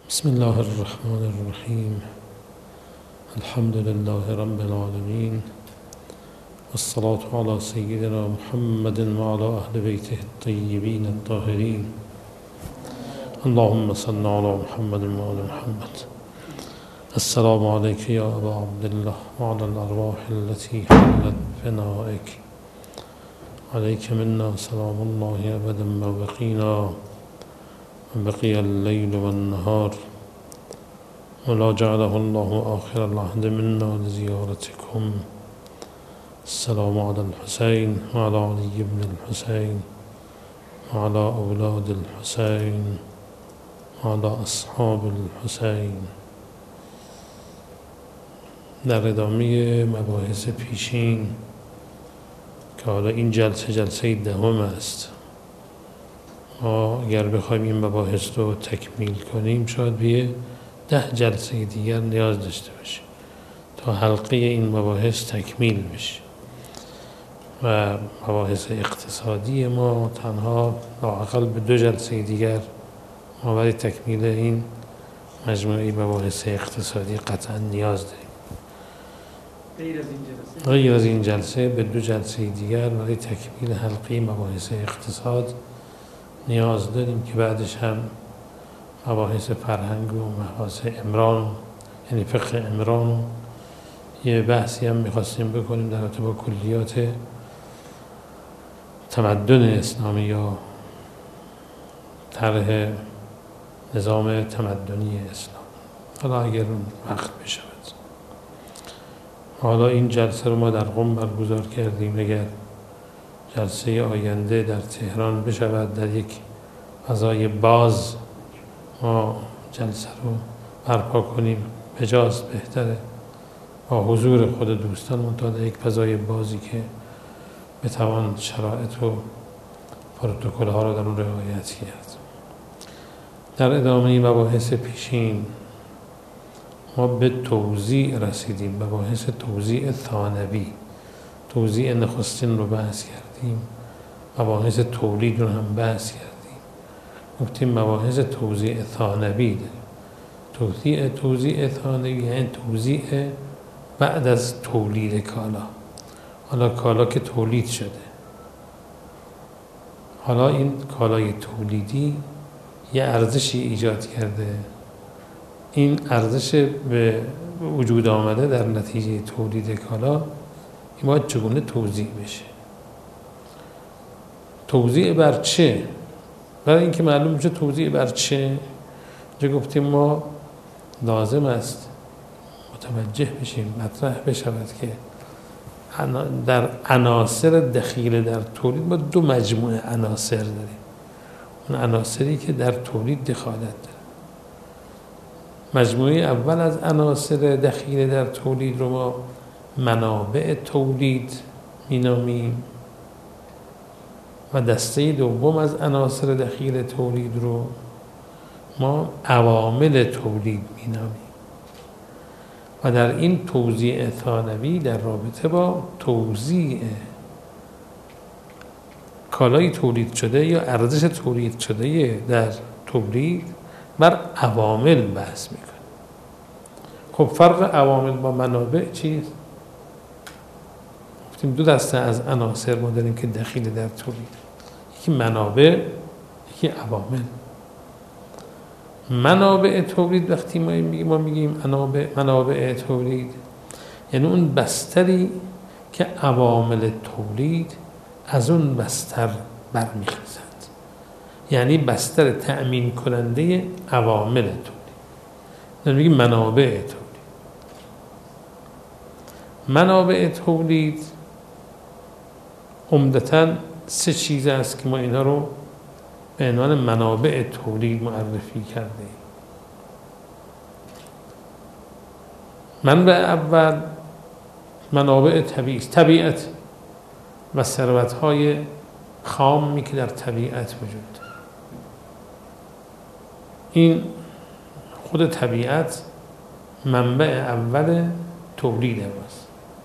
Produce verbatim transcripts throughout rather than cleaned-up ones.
بسم الله الرحمن الرحيم. الحمد لله رب العالمين، والصلاة على سيدنا محمد وعلى أهل بيته الطيبين الطاهرين. اللهم صل على محمد وعلى محمد. السلام عليك يا أبا عبد الله وعلى الأرواح التي حلت بفنائك. عليك منا سلام الله أبدا ما بقينا وبقي الليل والنهار، ولا جعله الله آخر العهد منا لزيارتكم. السلام على الحسين وعلى علي بن الحسين وعلى أولاد الحسين وعلى أصحاب الحسين. در ادامه مباحث پیشین که حالا این جلسه جلسه دهم است، ما اگر بخوایم این مباحث رو تکمیل کنیم شاید به ده جلسه دیگر نیاز داشته باشیم تا حلقه این مباحث تکمیل بشه و مباحث اقتصادی ما تنها لااقل به دو جلسه دیگر ما برای تکمیل این مجموعه مباحث اقتصادی قطعا نیاز داریم. غیر از این جلسه غیر از این جلسه به دو جلسه دیگر برای تکمیل حلقه مباحث اقتصاد نیاز داریم که بعدش هم مباحث فرهنگ و مباحث عمران، یعنی فقه عمران، و یه بحثی هم میخواستیم بکنیم در رابطه با کلیات تمدن اسلامی یا طرح نظام تمدنی اسلام، حالا اگر اون وقت بشود. حالا این جلسه رو ما در قم برگزار کردیم، اگر جلسه آینده در تهران بشود در یک فضای باز ما جلسه رو برپا کنیم بجاست بهتره، با حضور خود دوستان منتها در یک فضای بازی که بتوان شرایط و پروتکل ها رو در اون رعایت کرد. در ادامه مباحث پیشین ما به توزیع رسیدیم، مباحث توزیع ثانوی. توزیع نخستین رو بحث کردیم، مباحث تولید رو هم بحث کردیم. گفتیم مباحث توزیع ثانوی داریم. توزیع توزیع ثانوی یعنی توزیع بعد از تولید کالا. حالا کالا که تولید شده، حالا این کالای تولیدی یه ارزشی ایجاد کرده، این ارزش به وجود آمده در نتیجه تولید کالا این باید چگونه توزیع بشه. توزیع بر چه؟ برای اینکه معلوم بشه توزیع بر چه، جا گفتیم ما لازم است متوجه بشیم، مطرح بشود که در عناصر دخیل در تولید ما دو مجموعه عناصر داریم. اون عناصری که در تولید دخالت داره، مجموعه اول از عناصر دخیل در تولید رو ما منابع تولید مینامیم و دسته دوم از عناصر دخیل تولید رو ما عوامل تولید مینامیم. و در این توزیع ثانوی در رابطه با توزیع کالای تولید شده یا ارزش تولید شده در تولید بر عوامل بحث میکنه. خب فرق عوامل با منابع چیست؟ گفتیم دو دسته از عناصر ما داریم که دخیل در تولید، یکی منابع، یکی عوامل. منابع تولید وقتی ما میگیم ما میگیم منابع منابع تولید یعنی اون بستری که عوامل تولید از اون بستر برمیخیزند، یعنی بستر تأمین کننده عوامل تولید. یعنی میگیم منابع تولید. منابع تولید عمدتاً سه چیز است که ما اینها رو به عنوان منابع تولید معرفی کرده ایم. منبع اول منابع طبیعی، طبیعت و ثروت‌های خامی که در طبیعت وجود داره. این خود طبیعت منبع اول تولید ماست.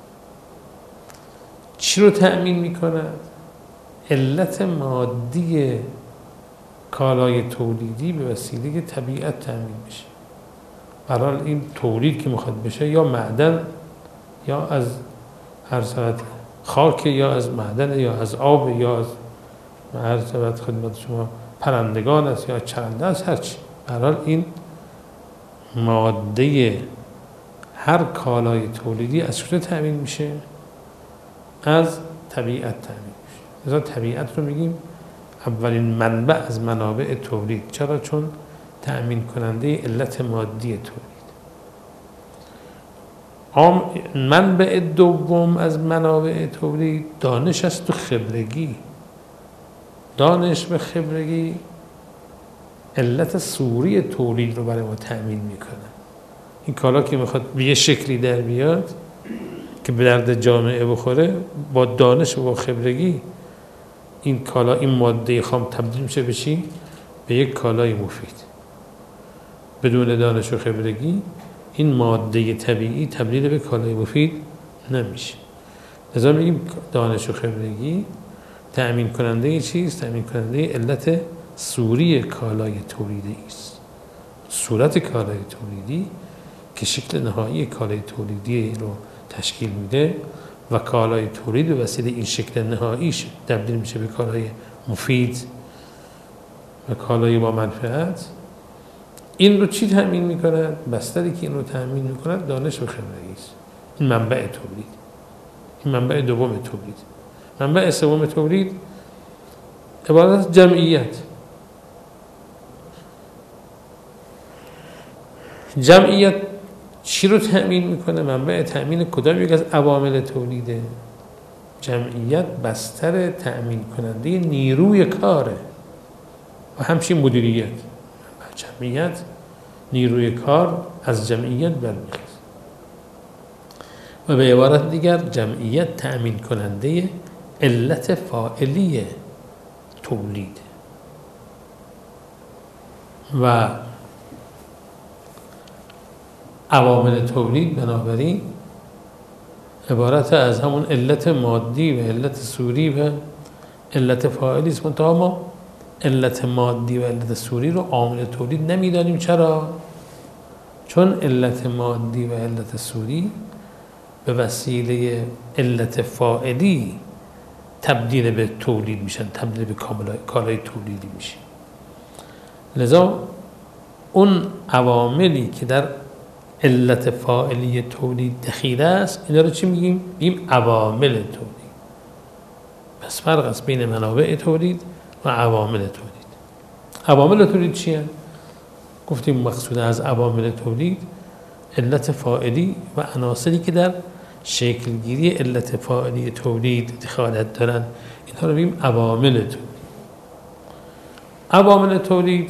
چی رو تأمین می‌کند؟ علت مادی کالای تولیدی به وسیله طبیعت تأمین میشه. به هر حال این تولید که میخواد بشه یا معدن یا از هر صورت خاک یا از معدن یا از آب یا از هر صورت خدمت شما پرندگان است یا چرنده است، هرچی. به هر حال این ماده هر کالای تولیدی از کجا تامین میشه؟ از طبیعت تامین میشه. لذا طبیعت رو میگیم اولین منبع از منابع تولید. چرا؟ چون تأمین کننده علت مادی تولید. منبع دوم از منابع تولید دانش است و خبرگی. دانش و خبرگی علت صوری تولید رو برای ما تأمین میکنه. این کالا که میخواد به یه شکلی در بیاد که به درد جامعه بخوره، با دانش و با خبرگی این کالا، این ماده خام تبدیل میشه به چی؟ به یک کالای مفید. بدون دانش و خبرگی این ماده طبیعی تبدیل به کالای مفید نمیشه. لذا میگیم دانش و خبرگی تأمین کننده چیست؟ تأمین کننده علت صوری کالای تولیدی است. صورت کالای تولیدی که شکل نهایی کالای تولیدی رو تشکیل میده و کالای تولید به وسیله این شکل نهاییش تبدیل میشه به کالای مفید و کالای با منفعت. این رو چی تأمین میکند؟ بستری که این رو تأمین میکند دانش و خبرگی است. این منبع تولید، این منبع دوم تولید. منبع سوم تولید عبارت از جمعیت. جمعیت چی رو تأمین میکنه؟ منبع تأمین کدام یک از عوامل تولیده؟ جمعیت بستر تأمین کننده نیروی کاره و همچنین مدیریت. جمعیت نیروی کار از جمعیت برمیخواد و به عبارت دیگر جمعیت تأمین کننده علت فاعلی تولید و عوامل تولید بنابراین عبارت از همون علت مادی و علت صوری و علت فاعلی است. منتها ما علت مادی و علت صوری رو عامل تولید نمیدانیم. چرا؟ چون علت مادی و علت صوری به وسیله علت فاعلی تبدیل به تولید میشن، تبدیل به کالای تولیدی میشه. لذا اون عواملی که در علت فاعلی تولید دخیل است، اینا رو چی میگیم؟ میگیم عوامل تولید. پس فرق است بین منابع تولید و عوامل تولید. عوامل تولید چیه؟ گفتیم مقصود از عوامل تولید علت فاعلی و عناصری که در شکلگیری علت فاعلی تولید دخالت دارن، اینها رو میگیم عوامل تولید. عوامل تولید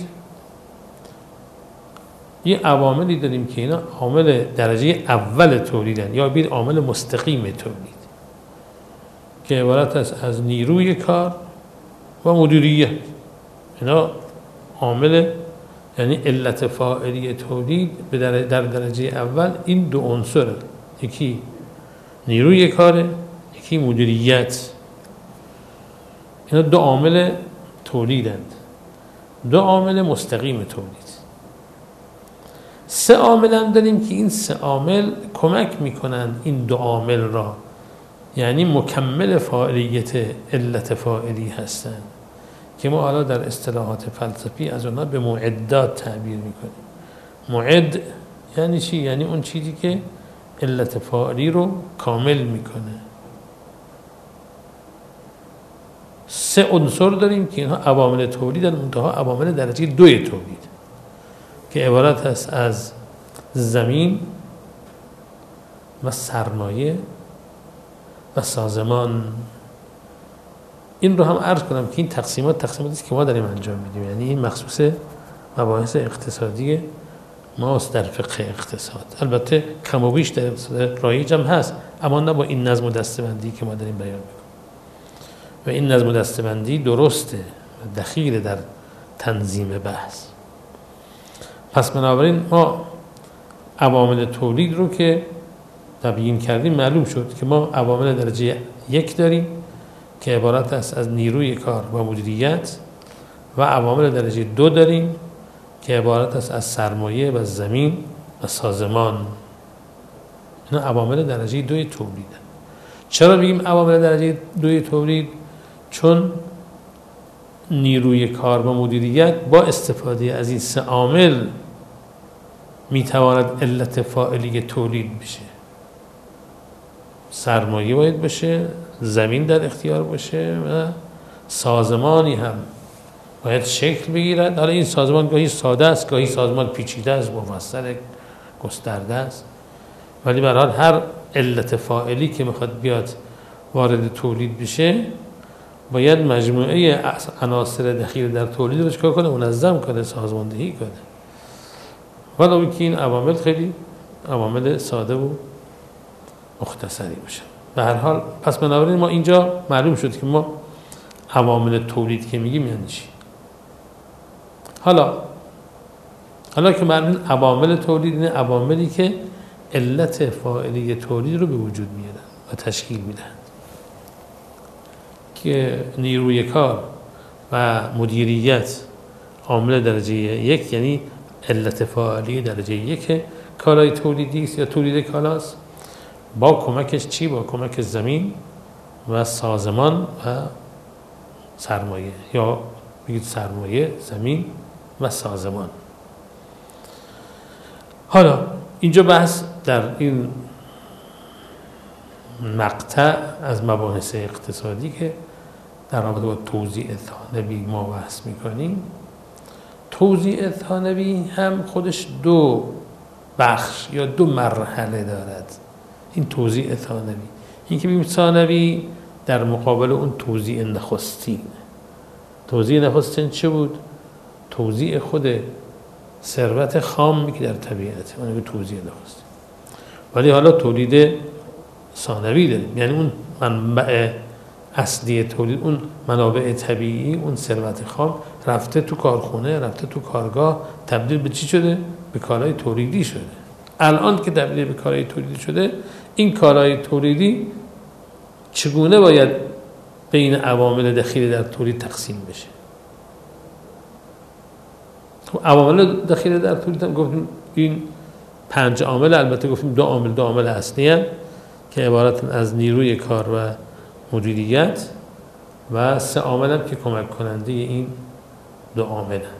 یه عواملی داریم که اینا عامل درجه اول تولیدن یا بید عامل مستقیم تولید که عبارت است از نیروی کار و مدیریت. اینا عامل، یعنی علت فاعلی تولید به در درجه اول این دو عنصر، یکی نیروی کاره، یکی مدیریت. اینا دو عامل تولیدند، دو عامل مستقیم تولید. سه عامل هم داریم که این سه عامل کمک میکنند این دو عامل را، یعنی مکمل فاعلیت علت فاعلی هستند که ما حالا در اصطلاحات فلسفی از اونها به معدات تعبیر میکنیم. معد یعنی چی؟ یعنی اون چیزی که علت فاعلی رو کامل میکنه. سه عنصر داریم که اینها عوامل تولید هستند، منتها عوامل درجه دوی تولید که عبارت است از زمین و سرمایه و سازمان. این رو هم عرض کنم که این تقسیمات تقسیماتی است که ما داریم انجام میدیم، یعنی این مخصوص مباحث اقتصادی ماست در فقه اقتصاد. البته کم و بیش در اقتصاد رایج هم هست، اما نه با این نظم و دسته‌بندی که ما داریم بیان میکنیم. و این نظم و دسته‌بندی درسته و دخیل در تنظیم بحث. پس بنابراین ما عوامل تولید رو که تبیین کردیم معلوم شد که ما عوامل درجه یک داریم که عبارت است از نیروی کار و مدیریت و عوامل درجه دو داریم که عبارت است از سرمایه و زمین و سازمان. اینا عوامل درجه دوی تولیدن. چرا میگیم عوامل درجه دوی تولید؟ چون نیروی کار و مدیریت با استفاده از این سه عامل میتواند علت فاعلی تولید بشه. سرمایه باید بشه، زمین در اختیار باشه و سازمانی هم باید شکل بگیرد. حالا این سازمان گاهی ساده است، گاهی سازمان پیچیده است، مفصل، گسترده است، ولی به هر حال هر علت فاعلی که میخواد بیاد وارد تولید بشه باید مجموعه عناصر دخیل در تولید رو چکار کنه؟ منظم کنه، سازماندهی کنه. ولی که این عوامل خیلی عوامل ساده و مختصری باشه. به هر حال پس بنابراین ما اینجا معلوم شد که ما عوامل تولید که میگیم یعنی چی. حالا حالا که معلوم عوامل تولید این عواملی که علت فاعلی تولید رو به وجود میارن و تشکیل میدن که نیروی کار و مدیریت عامل درجه یک، یعنی علت فاعلی درجه یک کالای تولیدی است یا تولید کالاست، با کمکش چی؟ با کمک زمین و سازمان و سرمایه، یا بگید سرمایه، زمین و سازمان. حالا اینجا بحث در این مقطع از مباحث اقتصادی که در رابطه با توزیع ثانوی ما بحث میکنیم، توزیع ثانوی هم خودش دو بخش یا دو مرحله دارد. این توزیع ثانوی، این که بگیم ثانوی در مقابل اون توزیع نخستین. توزیع نخستین چه بود؟ توزیع خود ثروت خامی که در طبیعت، اون که توزیع نخستین. ولی حالا تولید ثانوی داریم، یعنی اون منبع اصلی تولید، اون منابع طبیعی، اون ثروت خام رفته تو کارخونه، رفته تو کارگاه، تبدیل به چی شده؟ به کالای تولیدی شده. الان که تبدیل به کالای تولیدی شده، این کالای تولیدی چگونه باید بین عوامل دخیل در تولید تقسیم بشه؟ عوامل دخیل در تولید هم گفتیم این پنج عامل، البته گفتیم دو عامل دو عامل اصلی هم که عبارت از نیروی کار و مدیریت و سه عامل هم که کمک کننده این دو عامل هم.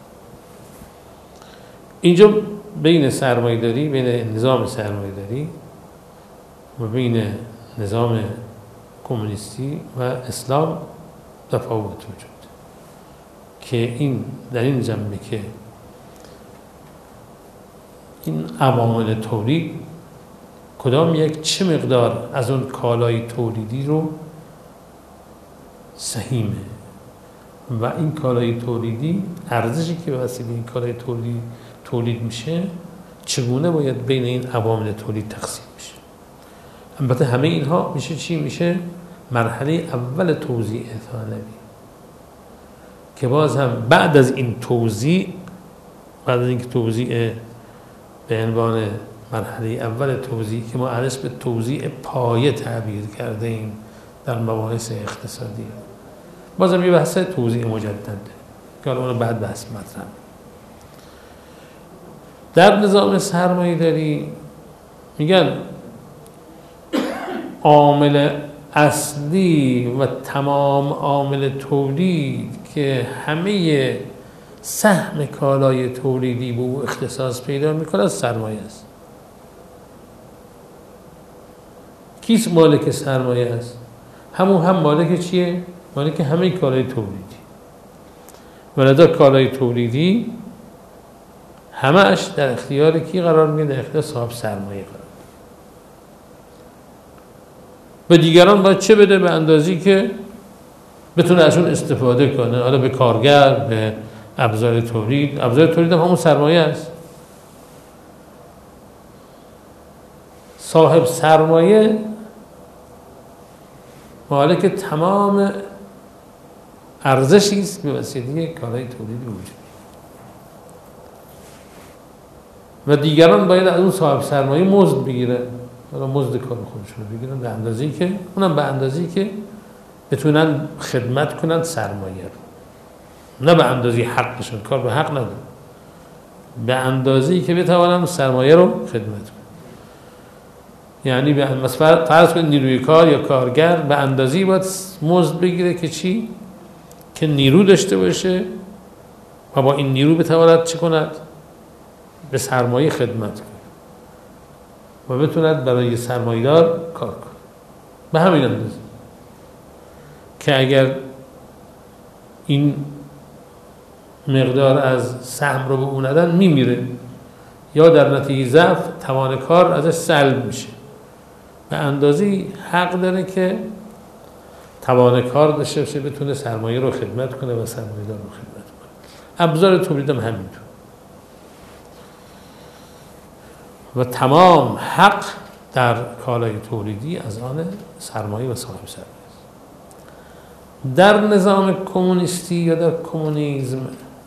اینجا بین سرمایه‌داری، بین نظام سرمایه‌داری و بین نظام کمونیستی و اسلام تفاوت وجود که این در این جنبه که این عوامل تولید کدام یک چه مقدار از اون کالای تولیدی رو سهیمه و این کالای تولیدی ارزشی که وسیله این کالای تولید تولید میشه چگونه باید بین این عوامل تولید تقسیم میشه. البته همه اینها میشه چی؟ میشه مرحله اول توزیع ثانوی که باز هم بعد از این توزیع، بعد از اینکه توزیع به عنوان مرحله اول توزیع که ما ازش به توزیع پایه تعبیر کرده ایم در مباحث اقتصادی، بازم یه بحث توزیع مجدد که حالا اون بعد بحث مطرح. در نظام سرمایه‌داری میگن عامل اصلی و تمام عامل تولید که همه سهم کالای تولیدی به او اختصاص پیدا میکنه سرمایه است. کیست مالک سرمایه است؟ همون هم مالک چیه؟ مالک همه کالای تولیدی. ولذا کالای تولیدی همه‌اش در اختیار کی قرار میگیره؟ در اختیار صاحب سرمایه قرار. و دیگران باید چه بده؟ به اندازی که بتونه ازشون استفاده کنه. حالا به کارگر، به ابزار تولید. ابزار تولید هم همون سرمایه است. صاحب سرمایه مالک تمام ارزشی است به وسیله کالای تولیدی وجود و دیگران باید از اون صاحب سرمایه مزد بگیره. حالا مزد کار خودشون رو بگیرن به اندازه‌ای که اونم به اندازه‌ای که بتونن خدمت کنن سرمایه رو، نه به اندازه حقشون. کار به حق نداره. به اندازه‌ای که بتوانم سرمایه رو خدمت کنم. یعنی به مثلا فرض کنید نیروی کار یا کارگر به اندازه‌ای باید مزد بگیره که چی؟ که نیرو داشته باشه و با این نیرو بتواند چه کند؟ به سرمایه خدمت کنه و بتواند برای سرمایه‌دار کار کنه. به همین اندازه که اگر این مقدار از سهم رو به اون ندن میمیره یا در نتیجه ضعف توان کار ازش سلب میشه. به اندازه حق داره که توان کار داشته باشه بتونه سرمایه رو خدمت کنه و سرمایه‌دار رو خدمت کنه. ابزار تولید هم همینطور. و تمام حق در کالای تولیدی از آن سرمایه و صاحب سرمایه است. در نظام کمونیستی یا در کمونیسم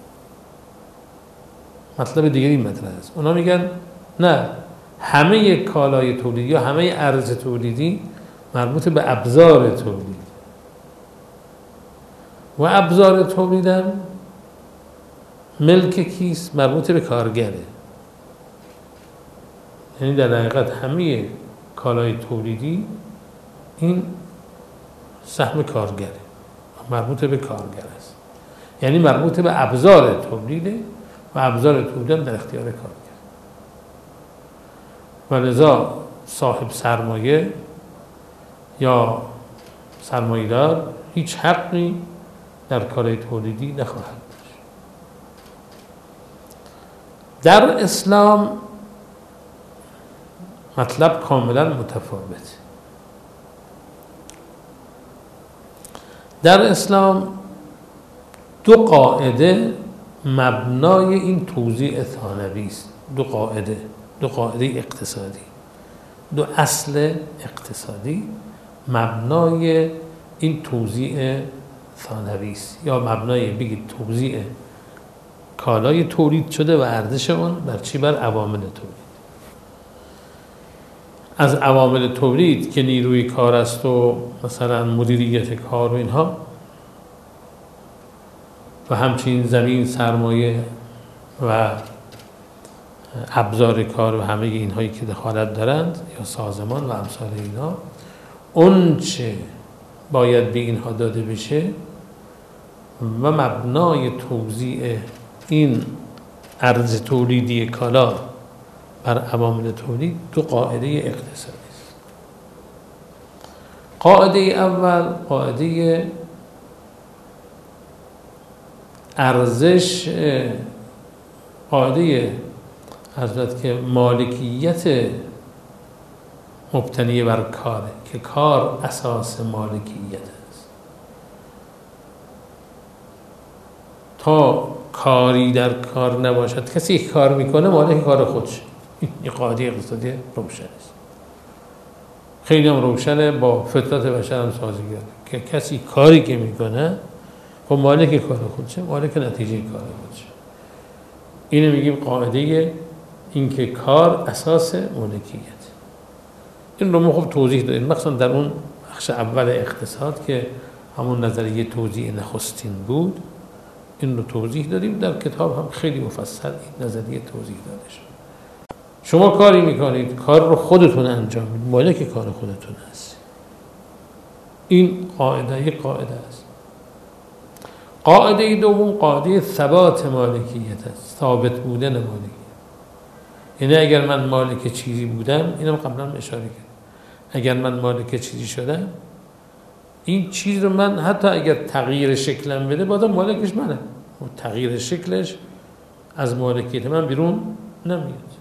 مطلب دیگری مطرح است. اونا میگن نه، همه کالای تولیدی یا همه ارز تولیدی مربوط به ابزار تولید و ابزار تولیدم ملک کیست؟ مربوط به کارگره. یعنی در حقیقت همه کالای تولیدی این سهم کارگره، مربوط به کارگر است. یعنی مربوط به ابزار تولیده و ابزار تولید در اختیار کارگر. و لذا صاحب سرمایه یا سرمایه‌دار هیچ حقی در کالای تولیدی نخواهد داشت. در اسلام مطلب کاملا متفاوته. در اسلام دو قاعده مبنای این توزیع ثانوی است. دو قاعده دو قاعده اقتصادی، دو اصل اقتصادی مبنای این توزیع ثانوی است، یا مبنای بگید توزیع کالای تولید شده و ارزش اون بر چی؟ بر عوامل تولید. از عوامل تولید که نیروی کار است و مثلا مدیریت کار و اینها و همچنین زمین، سرمایه و ابزار کار و همه اینهایی که دخالت دارند یا سازمان و امثال اینا، اون چه باید به اینها داده بشه و مبنای توزیع این ارز تولیدی کالا بر عوامل تولید دو قاعده اقتصادی است. قاعده اول قاعده ارزش، قاعده حضرت که مالکیت مبتنی بر کاره، که کار اساس مالکیت است. تا کاری در کار نباشد، کسی که کار میکنه مالک کار خودش. این قاعده اقتصادی روشن است، خیلی هم روشنه، با فطرت بشر هم سازگاره که کسی کاری که میکنه خب مالک کار خودشه، مالک نتیجه کار خودشه. اینو میگیم قاعده این که کار اساس مالکیت. این رو ما خب توضیح دادیم، مثلا در اون بخش اول اقتصاد که همون نظریه توزیع نخستین بود، این رو توضیح دادیم. در کتاب هم خیلی مفصل این نظریه توضیح داده شد. شما کاری میکنید، کار رو خودتون انجام میدید، مالک کار خودتون هست. این قاعده یک قاعده است. قاعده دوم قاعده ثبات مالکیت است، ثابت بودن مالکیت. یعنی اگر من مالک چیزی بودم، اینم قبلا اشاره کردم، اگر من مالک چیزی شدم، این چیز رو من حتی اگر تغییر شکلم بده بازم مالکش منم، و تغییر شکلش از مالکیت من بیرون نمیاد.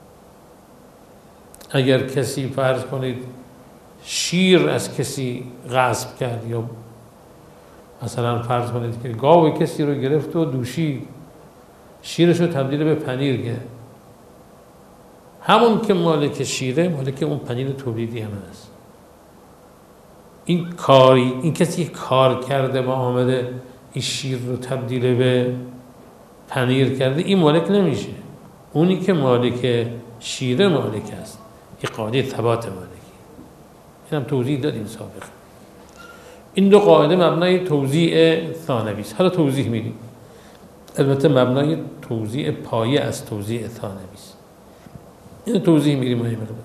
اگر کسی فرض کنید شیر از کسی غصب کرد، یا مثلا فرض کنید که گاو کسی رو گرفت و دوشید، شیرش رو تبدیل به پنیر کرد، همون که مالک شیره مالک اون پنیر تولیدی هم هست. این کاری، این کسی که کار کرده و آمده این شیر رو تبدیل به پنیر کرده، این مالک نمیشه. اونی که مالک شیره مالک است. این قاعده ثبات مالکی. این هم توضیح دادیم سابقا. این دو قاعده مبنای توزیع ثانوی است. حالا توضیح میدیم. البته مبنای توزیع پایه از توزیع ثانوی است. این توضیح میریم مهم مقدار.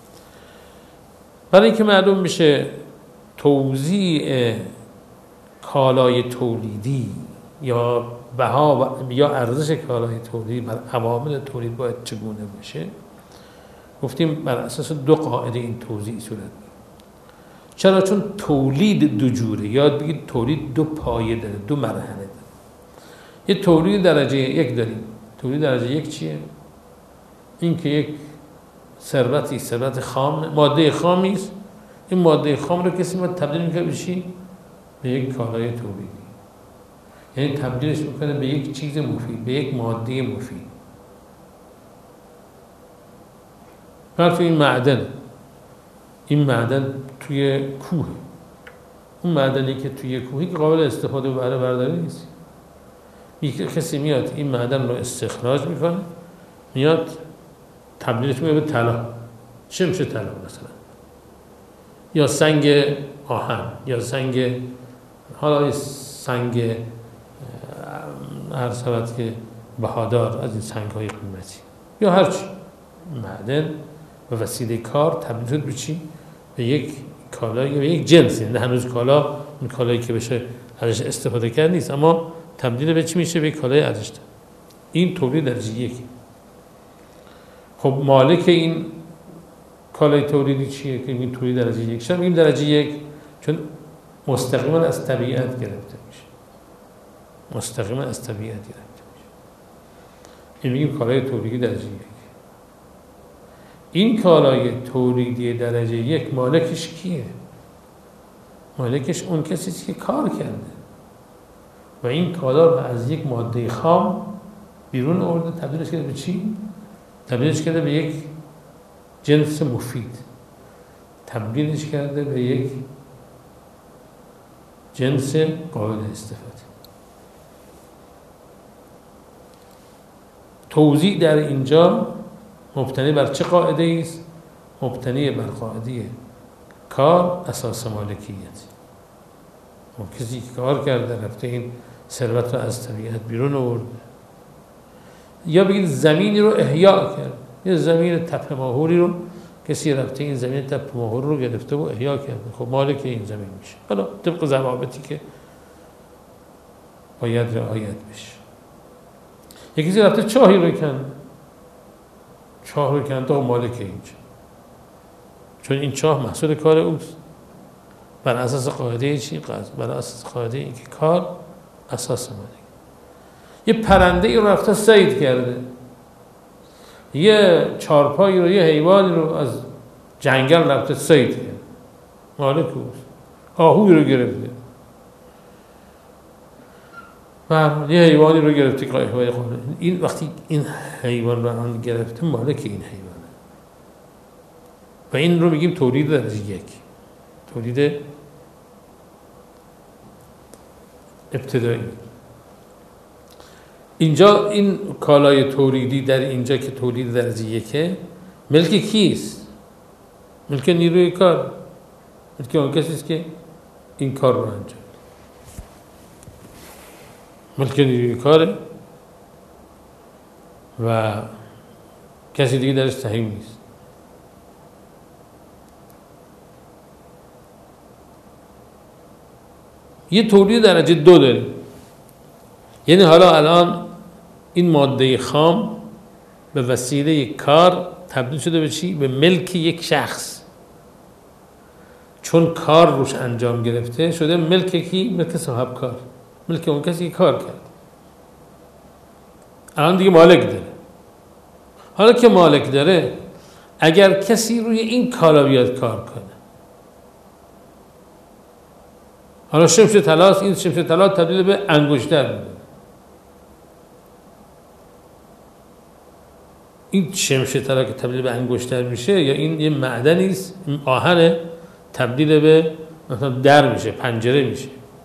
برای اینکه معلوم میشه توزیع کالای تولیدی یا بها یا ارزش کالای تولیدی بر عوامل تولید باید چگونه باشه، گفتیم بر اساس دو قاعده این توزیع صورت میگیره. چرا؟ چون تولید دو جوره. یاد بگید تولید دو پایه داره، دو مرحله داره. یه تولید درجه یک داریم. تولید درجه یک چیه؟ این که یک ثروتی، ثروت خام، ماده خامی است. این ماده خام رو کسی ما تبدیل میکنه به چی؟ به یک کالای تولیدی. یعنی تبدیلش میکنه به یک چیز مفید، به یک ماده مفید. مثلا این معدن، این معدن توی کوه، اون معدنی که توی کوهی که قابل استفاده و بهره برداری نیست. یک کسی میاد این معدن رو استخراج میکنه، میاد تبدیلش میکنه به طلا. چه میشه طلا مثلا؟ یا سنگ آهن، یا سنگ، حالا سنگ هر صورت که بهادار از این سنگ های قیمتی، یا هر چی معدن و وسیله کار تبدیل شد به چی؟ به یک کالا یا به یک جنس. یعنی هنوز کالا اون کالایی که بشه ازش استفاده کرد نیست، اما تبدیل به چی میشه؟ به یک کالای ارزش داره. این تولید درجه یکی. خب مالک این کالای تولیدی چیه که این تولید درجه یک؟ چرا میگیم درجه یک؟ چون مستقیما از طبیعت گرفته میشه. مستقیما از طبیعت گرفته میشه. این میگیم کالای تولیدی درجه یک. این کالای تولیدی درجه یک مالکش کیه؟ مالکش اون کسیه که کار کرده و این کالا رو از یک ماده خام بیرون آورده، تبدیلش کرده به چی؟ تبدیلش کرده به یک جنس مفید، تبدیلش کرده به یک جنس قابل استفاده. توزیع در اینجا مبتنی بر چه قاعده است؟ مبتنی بر قاعده کار اساس مالکیت. و کسی که کار کرده رفته این ثروت رو از طبیعت بیرون آورده، یا بگید زمینی رو احیا کرد، یه زمین تپه ماهوری رو کسی رفته این زمین تپه ماهور رو گرفته و احیا کرده، خب مالک این زمین میشه. حالا طبق ضوابطی که باید رعایت بشه. یکی کسی رفته چاهی رو کنده، چاه رو کنده و مالک اینجا، چون این چاه محصول کار اوست. بر اساس قاعده چی؟ بر اساس قاعده این که کار اساس مالک. یه پرنده ای رو رفته صید کرده، یه چارپایی رو، یه حیوانی رو از جنگل رفته صید کرده، مالک اوست. آهوی رو گرفته، و یه حیوانی رو گرفته که حیوانی خونه. این وقتی این حیوان رو هم گرفته مالک این حیوانه و این رو میگیم تولید درجه یک، تولید ابتدایی. اینجا این کالای تولیدی در اینجا که تولید درجه یکه، ملک کیست؟ ملک نیروی کار، ملک اون کسی است که این کار رو انجام، ملک نیروی کاره و کسی دیگه درش سهیم نیست. یه تولید درجه دو داریم، یعنی حالا الان این ماده خام به وسیله کار تبدیل شده به چی؟ به ملک یک شخص. چون کار روش انجام گرفته شده ملک کی؟ ملک صاحب کار، ملک اون کسی که کار کرد. الان دیگه مالک داره. حالا که مالک داره، اگر کسی روی این کالا بیاد کار کنه، حالا شمش طلاست، این شمش طلا تبدیل به انگشتر میشه. این شمش طلا که تبدیل به انگشتر میشه، یا این یه معدنی است، آهن تبدیل به مثلا در میشه، پنجره میشه.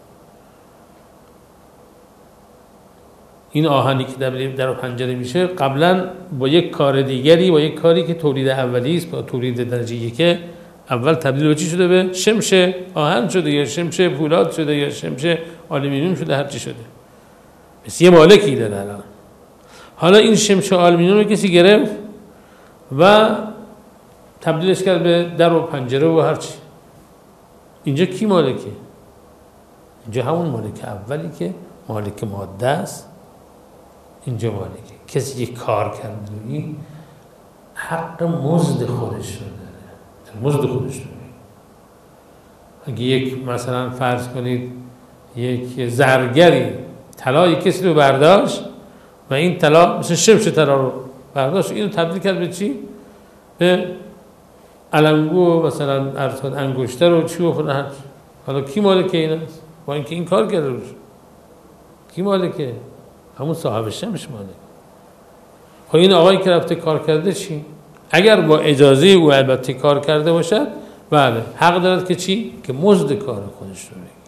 این آهنی که تبدیل در و پنجره میشه قبلا با یک کار دیگری، با یک کاری که تولید اولی است، با تولید درجه یک، اول تبدیل به چی شده؟ به شمش آهن شده، یا شمش فولاد شده، یا شمش آلومینیوم شده، هر چی شده. مثل یه مالکی داره الان. حالا این شمش آلومینیوم رو کسی گرفت و تبدیلش کرد به در و پنجره و هرچی. اینجا کی مالکه؟ اینجا همون مالک اولی که مالک ماده است. اینجا مالکه. کسی که کار کرده این حق مزد خودش رو داره. مزد خودش رو داره. اگه یک مثلا فرض کنید یک زرگری طلای کسی رو برداشت و این طلا مثل شمش طلا رو برداشت، اینو تبدیل کرد به چی؟ به علنگو و مثلا ارتاد انگشتر و چی و فلان. حالا کی مالکه این است؟ با اینکه این کار کرده روش کی مالکه؟ همون صاحب شمش مالک. خب این آقایی که رفته کار کرده چی؟ اگر با اجازه او البته کار کرده باشد، بله حق دارد که چی؟ که مزد کار خودش رو بگیره.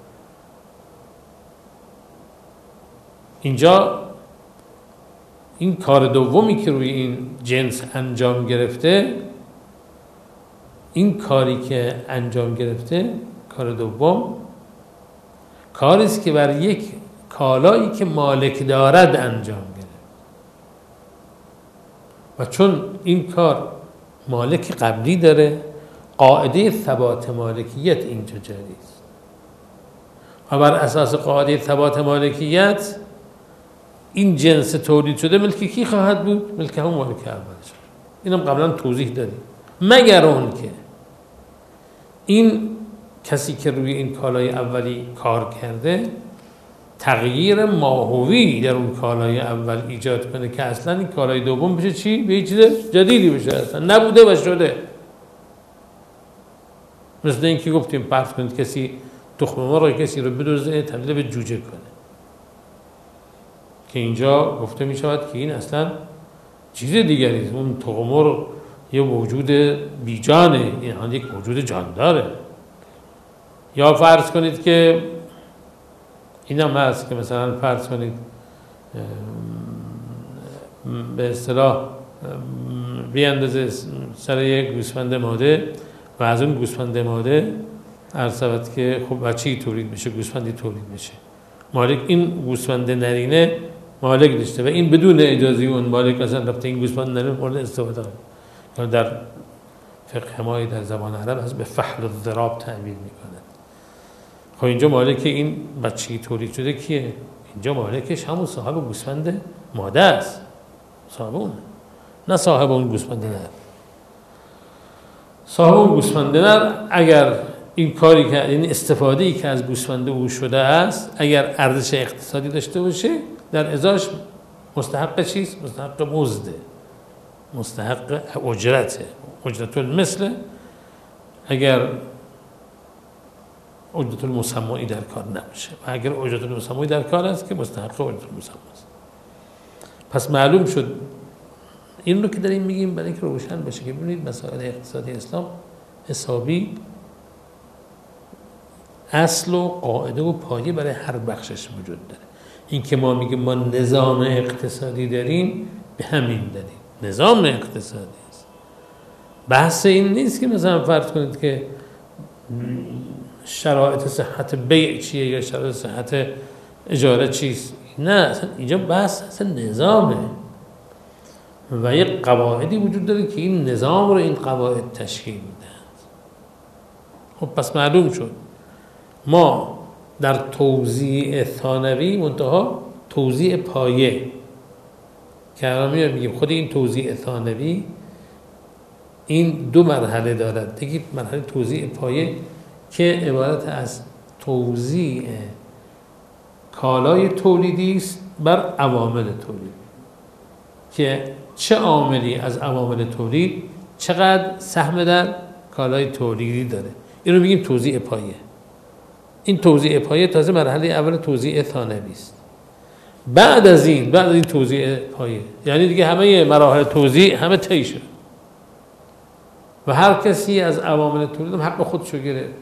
اینجا این کار دومی که روی این جنس انجام گرفته، این کاری که انجام گرفته، کار دوم کاری است که بر یک کالایی که مالک دارد انجام گرفت و چون این کار مالک قبلی داره، قاعده ثبات مالکیت اینجا جاری است و بر اساس قاعده ثبات مالکیت این جنس تولید شده ملک کی خواهد بود؟ ملک همون مالک اول شد. اینم قبلا توضیح دادیم. مگر اون که این کسی که روی این کالای اولی کار کرده تغییر ماهوی در اون کالای اول ایجاد کنه که اصلا این کالای دوم بشه چی؟ به چیز جدیدی بشه، اصلا نبوده و شده. مثل این که گفتیم فرض کنید کسی تخم مرغ کسی رو بدزده تبدیل به جوجه کنه، که اینجا گفته می شود که این اصلا چیز دیگری است. اون تخم مرغ یه موجود بیجانه، این یک موجود جانداره. یا فرض کنید که این هم هست که مثلا فرض کنید به اصطلاح بیاندازه سر یک گوسفند ماده و از اون گوسفند ماده عرض شود که خب بچه‌ای تولید بشه، گوسفندی تولید بشه. مالک این گوسفند نرینه مالک داشته و این بدون اجازه اون مالک اصلا رفته این گوسفند نرینه مورد استفاده کنه. در فقه ما در زبان عرب از به فحل الضراب تعبیر میکنه. خب اینجا مالک این بچه‌ای تولید شده کیه؟ اینجا مالکش همون صاحب گوسفند ماده است، صاحب اون، نه صاحب اون گوسفند نر. صاحب اون گوسفند نر اگر این کاری که یعنی استفاده ای که از گوسفند او شده است اگر ارزش اقتصادی داشته باشه، در ازاش مستحق چیست؟ مستحق مزده، مستحق اجرته. اجرت المثل اگر اجرت المسموعی در کار نباشه و اگر اجرت المسموعی در کار است که مستحق اجرت المسموعی است. پس معلوم شد این رو که داریم میگیم برای اینکه روشن بشه که ببینید مسائل اقتصادی اسلام حسابی اصل و قاعده و پایه برای هر بخشش وجود داره. این که ما میگیم ما نظام اقتصادی داریم به همین داریم، نظام اقتصادی است. بحث این نیست که مثلا فرض کنید که شرایط صحت بیع چیه یا شرایط صحت اجاره چیست. نه، اصلا اینجا بحث اصلا نظامه و یک قواعدی وجود داره که این نظام رو این قواعد تشکیل میدن. خب پس معلوم شد ما در توزیع ثانوی منتها توزیع پایه که الان میگیم خود این توزیع ثانوی این دو مرحله دارد. دیگه مرحله توزیع پایه که عبارت از توزیع کالای تولیدی است بر عوامل تولید، که چه عاملی از عوامل تولید چقدر سهم در کالای تولیدی داره. این رو میگیم توزیع پایه. این توزیع پایه تازه مرحله اول توزیع ثانوی است. بعد از این بعد از این توزیع پایه یعنی دیگه همه مراحل توزیع همه طی شد و هر کسی از عوامل تولید هم حق خودشو گرفت.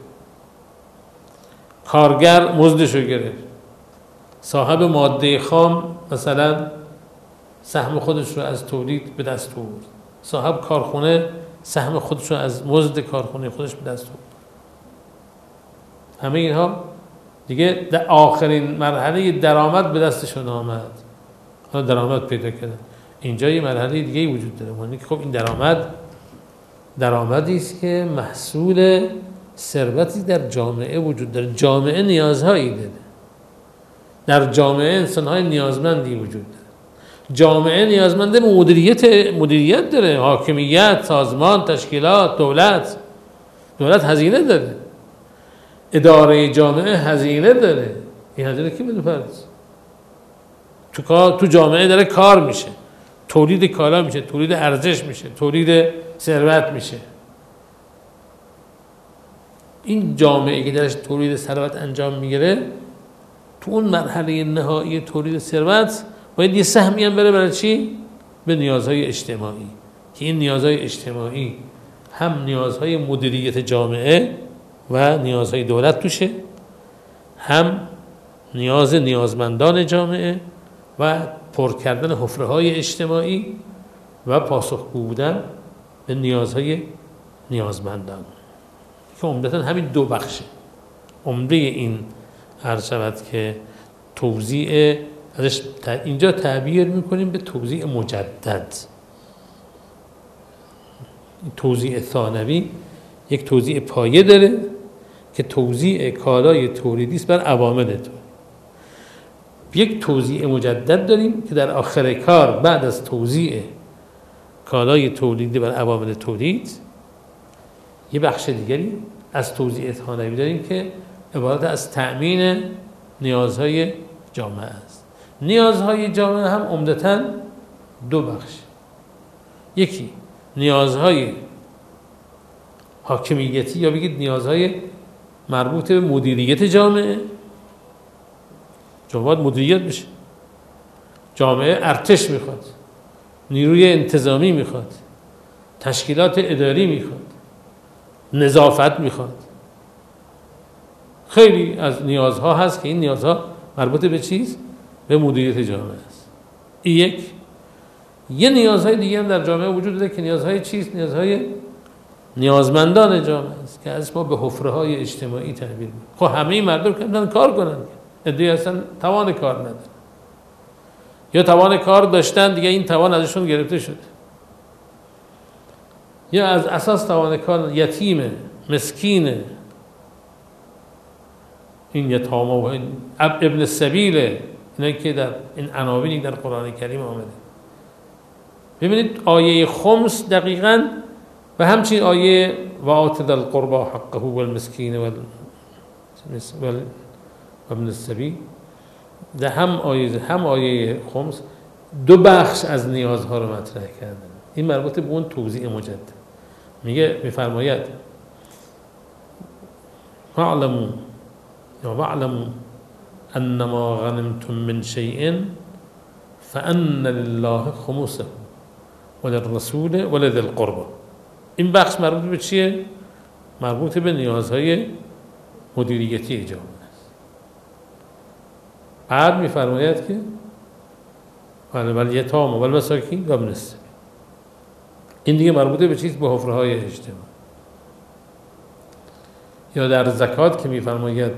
کارگر مزدشو گرفت، صاحب ماده خام مثلا سهم خودش رو از تولید به دست آورد، صاحب کارخونه سهم خودش رو از مزد کارخونه خودش به دست آورد. همه اینها دیگه در آخرین مرحله درآمد به دستشون آمد، حالا درآمد پیدا کردن. اینجا یه مرحله دیگه وجود داره، معنی که خب این درآمد درآمدی است که محصول ثروتی در جامعه وجود داره. جامعه نیازهایی داره، در جامعه انسان‌های نیازمندی وجود داره. جامعه نیازمند مدیریت مدیریت داره، حاکمیت، سازمان، تشکیلات، دولت. دولت هزینه داره، اداره جامعه هزینه داره. این هزینه کی میده؟ فرض تو کار تو جامعه داره کار میشه، تولید کالا میشه، تولید ارزش میشه، تولید ثروت میشه. این جامعه که درش تولید ثروت انجام میگیره، تو اون مرحله نهایی تولید ثروت باید یه سهمی هم بره برای چی؟ به نیازهای اجتماعی، که این نیازهای اجتماعی هم نیازهای مدیریت جامعه و نیازهای دولت توشه، هم نیاز نیازمندان جامعه و پر کردن حفره‌های اجتماعی و پاسخگو بودن به نیازهای نیازمندان، که عمدتاً همین دو بخشه. عمده این عرض شود که توزیع، ازش اینجا تعبیر میکنیم به توزیع مجدد. توزیع ثانوی یک توزیع پایه داره که توزیع کالای تولیدی است بر عوامل تولید. یک توزیع مجدد داریم که در آخر کار بعد از توزیع کالای تولیدی بر عوامل تولید، یه بخش دیگری از توزیع ثانوی داریم که عبارت از تأمین نیازهای جامعه است. نیازهای جامعه هم عمدتاً دو بخش. یکی نیازهای حاکمیتی یا بگید نیازهای مربوط به مدیریت جامعه. جامعه مدیریت بشه، جامعه ارتش میخواد، نیروی انتظامی میخواد، تشکیلات اداری میخواد، نظافت میخواد. خیلی از نیازها هست که این نیازها مربوط به چیز؟ به مدیریت جامعه است. این یک. یه نیازهای دیگه هم در جامعه وجود داره که نیازهای چیست؟ نیازهای نیازمندان جامعه است که از ما به حفره‌های اجتماعی تعبیر می‌کنیم. خب همه مردم که کار کنن، عده‌ای هستن توان کار ندارن، یا توان کار داشتن دیگه این توان ازشون گرفته شده، یا از اساس توان کار یتیمه، مسکینه، این یتاما و ابن السبیل، اینایی که در این عناوینی در قرآن کریم آمده. ببینید آیه خمس دقیقاً و همچنین آیه و آت ذی القربى حقه والمسکین و ابن السبیل، ده هم آیه هم آیه خمس دو بخش از نیازها رو مطرح کردن. این مربوط به اون توزیع مجدد. میگه میفرماید فاعلموا یا واعلموا انما غنمتم من شیء فان لله خمسه وللرسول ولذی القربى. این بخش مربوط به چیه؟ مربوط به نیازهای مدیریتی جامعه است. بعد میفرماید که والیتام و المساکین و ابن السبیل. این دیگه مربوط به چیز؟ به حفره‌های اجتماعی. یا در زکات که میفرماید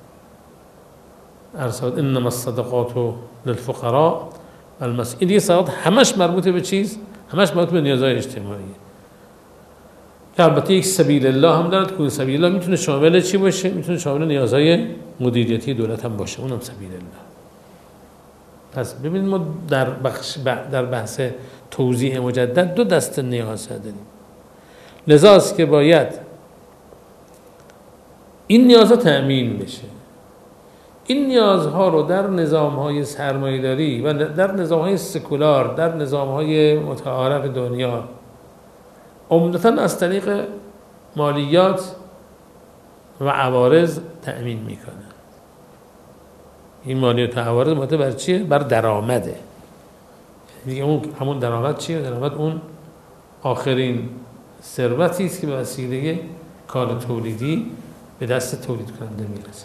ارسال انما الصدقات للفقراء المساکین. این دیگه صدقات همش مربوط به چیز؟ همش مربوط به نیازهای اجتماعی. که البته یک سبیل الله هم دارد که سبیل الله میتونه شامل چی باشه؟ میتونه شامل نیازهای مدیریتی دولت هم باشه، اونم سبیل الله. پس ببینید ما در بخش در بحث توزیع مجدد دو دست نیاز داریم. لذاست که باید این نیازها تأمین بشه. این نیازها رو در نظام‌های سرمایه‌داری و در نظام‌های سکولار، در نظام‌های متعارف دنیا عمدتاً از طریق مالیات و عوارض تأمین میکنه. این مالیات و عوارض مبتنی بر چیه؟ بر درآمده. دیگه اون همون درآمد چیه؟ درآمد اون آخرین ثروتی است که به وسیله کار تولیدی به دست تولید کننده میرسه.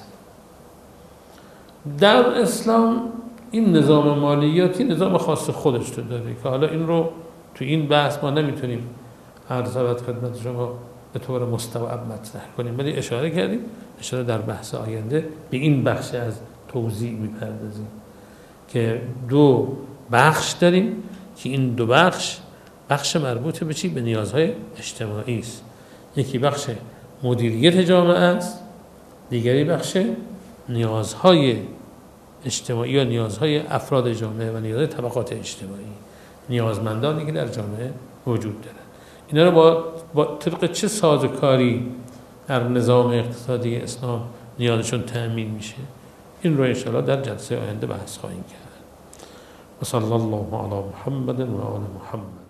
در اسلام این نظام مالیاتی نظام خاص خودش رو داره که حالا این رو تو این بحث ما نمیتونیم عرض خدمت شما به طور مستوعب مطرح کنیم، ولی اشاره کردیم اشاره در بحث آینده به این بخش از توضیح میپردازیم که دو بخش داریم که این دو بخش بخش مربوط به چی؟ به نیازهای اجتماعی است. یکی بخش مدیریت جامعه است، دیگری بخش نیازهای اجتماعی یا نیازهای افراد جامعه و نیازهای طبقات اجتماعی، نیازمندانی که در جامعه وجود دارند. اینا رو با, با طبق چه سازوکاری در نظام اقتصادی اسلام نیازشون تأمین میشه، این رو انشاءالله در جلسه آینده بحث خواهیم کرد. و صلی الله علی محمد و آل محمد.